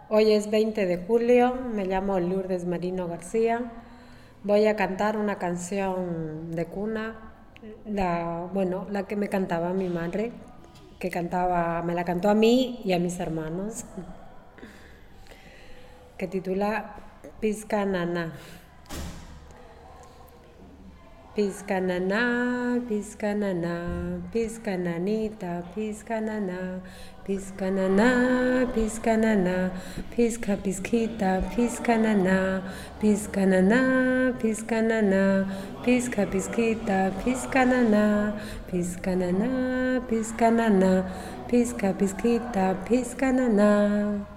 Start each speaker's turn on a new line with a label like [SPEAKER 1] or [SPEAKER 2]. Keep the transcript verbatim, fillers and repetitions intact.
[SPEAKER 1] Hoy es veinte de julio, me llamo Lourdes Marino García. Voy a cantar una canción de cuna, la, bueno, la que me cantaba mi madre, que cantaba, me la cantó a mí y a mis hermanos, que titula Pizca Naná. Pizca naná, pizca naná, pizca nanita, pizca naná, pizca naná, pizca naná, pizca pizquita, pizca naná, pizca naná, pizca naná, pizca pizquita, pizca naná, pizca naná, pizca naná, pizca pizquita, pizca naná.